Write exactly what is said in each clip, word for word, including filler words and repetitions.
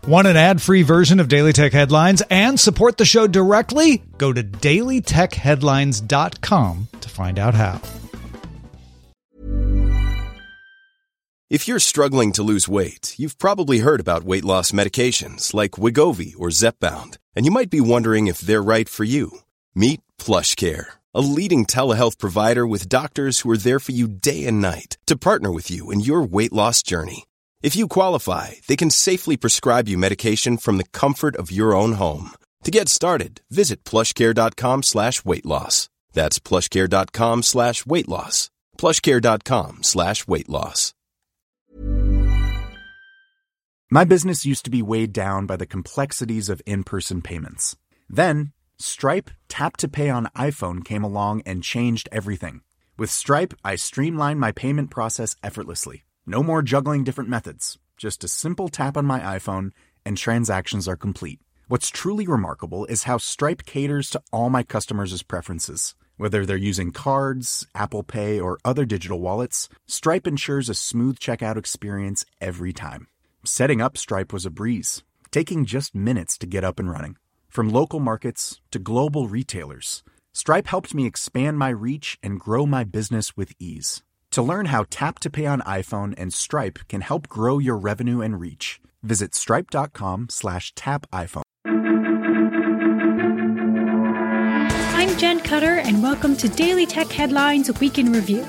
Want an ad-free version of Daily Tech Headlines and support the show directly? Go to daily tech headlines dot com to find out how. If you're struggling to lose weight, you've probably heard about weight loss medications like Wegovy or Zepbound, and you might be wondering if they're right for you. Meet PlushCare, a leading telehealth provider with doctors who are there for you day and night to partner with you in your weight loss journey. If you qualify, they can safely prescribe you medication from the comfort of your own home. To get started, visit plushcare.com slash weight loss. That's plushcare.com slash weight loss. plushcare.com slash weight loss. My business used to be weighed down by the complexities of in-person payments. Then, Stripe Tap to Pay on iPhone came along and changed everything. With Stripe, I streamlined my payment process effortlessly. No more juggling different methods. Just a simple tap on my iPhone and transactions are complete. What's truly remarkable is how Stripe caters to all my customers' preferences. Whether they're using cards, Apple Pay, or other digital wallets, Stripe ensures a smooth checkout experience every time. Setting up Stripe was a breeze, taking just minutes to get up and running. From local markets to global retailers, Stripe helped me expand my reach and grow my business with ease. To learn how Tap to Pay on iPhone and Stripe can help grow your revenue and reach, visit stripe.com slash tap iPhone. I'm Jen Cutter, and welcome to Daily Tech Headlines Week in Review.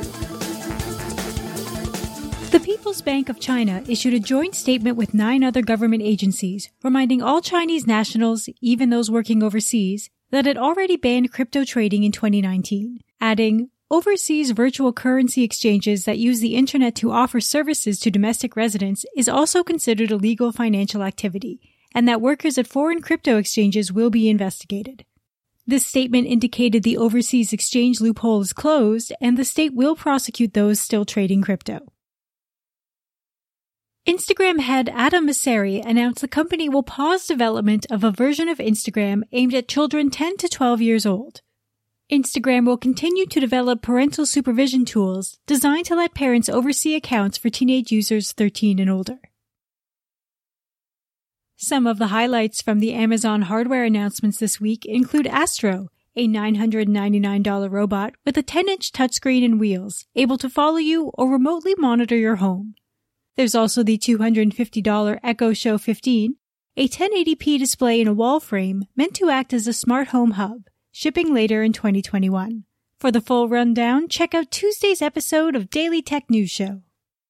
The People's Bank of China issued a joint statement with nine other government agencies, reminding all Chinese nationals, even those working overseas, that it already banned crypto trading in twenty nineteen, adding, overseas virtual currency exchanges that use the internet to offer services to domestic residents is also considered illegal financial activity, and that workers at foreign crypto exchanges will be investigated. This statement indicated the overseas exchange loophole is closed, and the state will prosecute those still trading crypto. Instagram head Adam Mosseri announced the company will pause development of a version of Instagram aimed at children ten to twelve years old. Instagram will continue to develop parental supervision tools designed to let parents oversee accounts for teenage users thirteen and older. Some of the highlights from the Amazon hardware announcements this week include Astro, a nine hundred ninety-nine dollars robot with a ten-inch touchscreen and wheels, able to follow you or remotely monitor your home. There's also the two hundred fifty dollars Echo Show fifteen, a ten eighty p display in a wall frame meant to act as a smart home hub, shipping later in twenty twenty-one. For the full rundown, check out Tuesday's episode of Daily Tech News Show.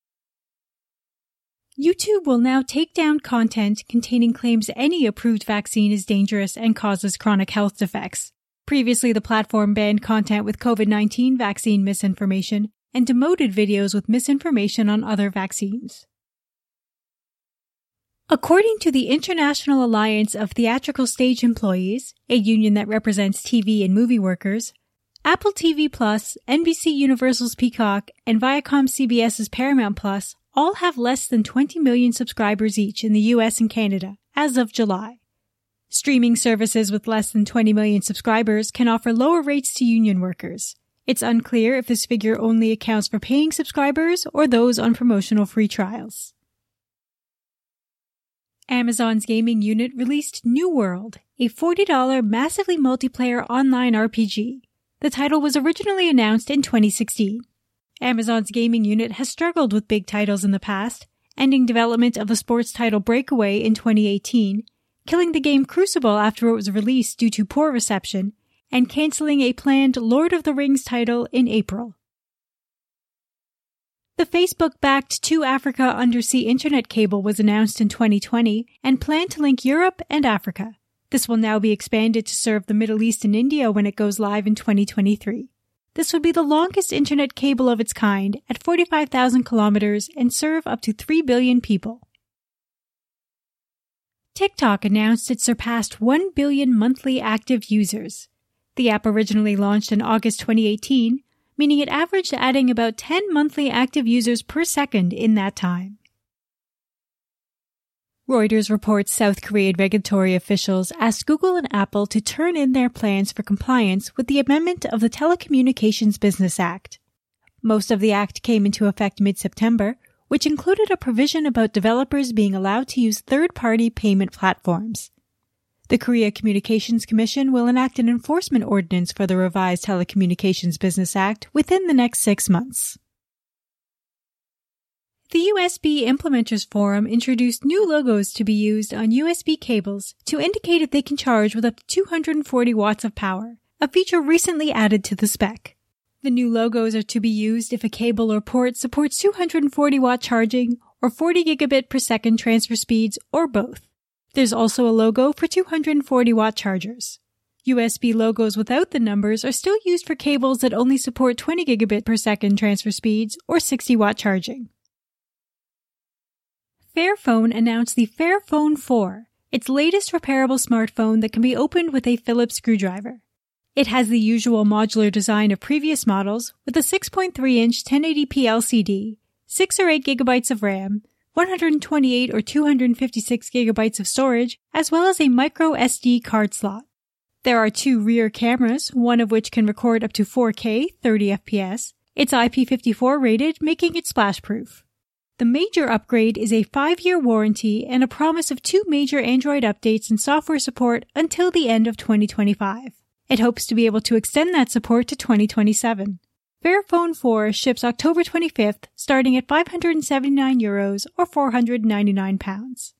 YouTube will now take down content containing claims any approved vaccine is dangerous and causes chronic health defects. Previously, the platform banned content with COVID nineteen vaccine misinformation and demoted videos with misinformation on other vaccines. According to the International Alliance of Theatrical Stage Employees, a union that represents T V and movie workers, Apple T V Plus, N B C Universal's Peacock, and ViacomCBS's Paramount Plus all have less than twenty million subscribers each in the U S and Canada as of July. Streaming services with less than twenty million subscribers can offer lower rates to union workers. It's unclear if this figure only accounts for paying subscribers or those on promotional free trials. Amazon's gaming unit released New World, a forty dollars massively multiplayer online R P G. The title was originally announced in twenty sixteen. Amazon's gaming unit has struggled with big titles in the past, ending development of the sports title Breakaway in twenty eighteen, killing the game Crucible after it was released due to poor reception, and canceling a planned Lord of the Rings title in April. The Facebook-backed To Africa undersea internet cable was announced in twenty twenty and planned to link Europe and Africa. This will now be expanded to serve the Middle East and India when it goes live in twenty twenty-three. This would be the longest internet cable of its kind at forty-five thousand kilometers and serve up to three billion people. TikTok announced it surpassed one billion monthly active users. The app originally launched in August twenty eighteen, meaning it averaged adding about ten monthly active users per second in that time. Reuters reports South Korean regulatory officials asked Google and Apple to turn in their plans for compliance with the amendment of the Telecommunications Business Act. Most of the act came into effect mid-September, which included a provision about developers being allowed to use third-party payment platforms. The Korea Communications Commission will enact an enforcement ordinance for the revised Telecommunications Business Act within the next six months. The U S B Implementers Forum introduced new logos to be used on U S B cables to indicate if they can charge with up to two hundred forty watts of power, a feature recently added to the spec. The new logos are to be used if a cable or port supports two hundred forty watt charging or forty gigabit per second transfer speeds or both. There's also a logo for two hundred forty watt chargers. U S B logos without the numbers are still used for cables that only support twenty gigabit per second transfer speeds or sixty watt charging. Fairphone announced the Fairphone four, its latest repairable smartphone that can be opened with a Phillips screwdriver. It has the usual modular design of previous models with a six point three inch ten eighty p L C D, six or eight gigabytes of RAM, one hundred twenty-eight or two hundred fifty-six gigabytes of storage, as well as a micro S D card slot. There are two rear cameras, one of which can record up to four K thirty F P S. It's I P fifty-four rated, making it splash-proof. The major upgrade is a five-year warranty and a promise of two major Android updates and software support until the end of twenty twenty-five. It hopes to be able to extend that support to twenty twenty-seven. Fairphone four ships October twenty-fifth, starting at five hundred seventy-nine euros or four hundred ninety-nine pounds.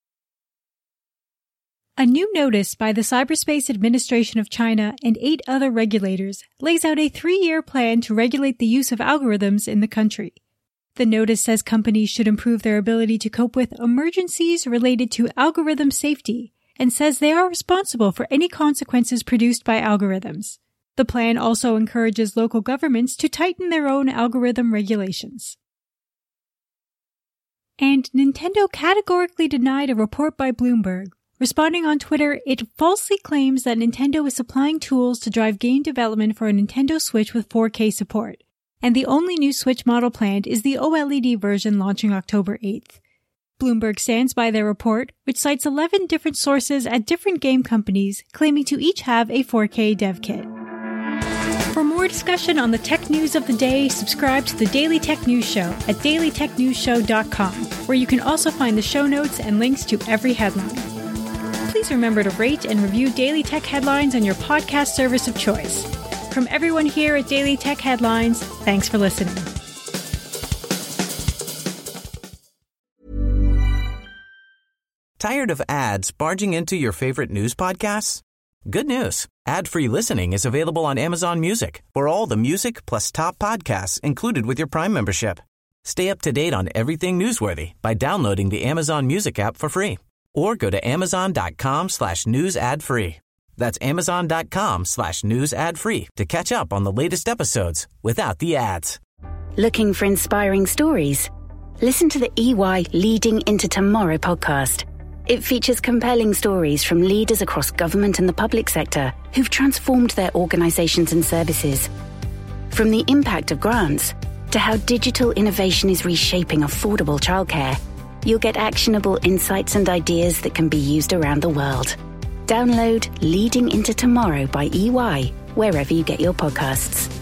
A new notice by the Cyberspace Administration of China and eight other regulators lays out a three-year plan to regulate the use of algorithms in the country. The notice says companies should improve their ability to cope with emergencies related to algorithm safety and says they are responsible for any consequences produced by algorithms. The plan also encourages local governments to tighten their own algorithm regulations. And Nintendo categorically denied a report by Bloomberg. Responding on Twitter, it falsely claims that Nintendo is supplying tools to drive game development for a Nintendo Switch with four K support. And the only new Switch model planned is the OLED version launching October eighth. Bloomberg stands by their report, which cites eleven different sources at different game companies, claiming to each have a four K dev kit. For more discussion on the tech news of the day, subscribe to the Daily Tech News Show at daily tech news show dot com, where you can also find the show notes and links to every headline. Please remember to rate and review Daily Tech Headlines on your podcast service of choice. From everyone here at Daily Tech Headlines, thanks for listening. Tired of ads barging into your favorite news podcasts? Good news. Ad-free listening is available on Amazon Music for all the music plus top podcasts included with your Prime membership. Stay up to date on everything newsworthy by downloading the Amazon Music app for free or go to amazon.com slash news ad free. That's amazon.com slash news ad free to catch up on the latest episodes without the ads. Looking for inspiring stories? Listen to the E Y Leading into Tomorrow podcast. It features compelling stories from leaders across government and the public sector who've transformed their organizations and services. From the impact of grants to how digital innovation is reshaping affordable childcare, you'll get actionable insights and ideas that can be used around the world. Download Leading into Tomorrow by E Y wherever you get your podcasts.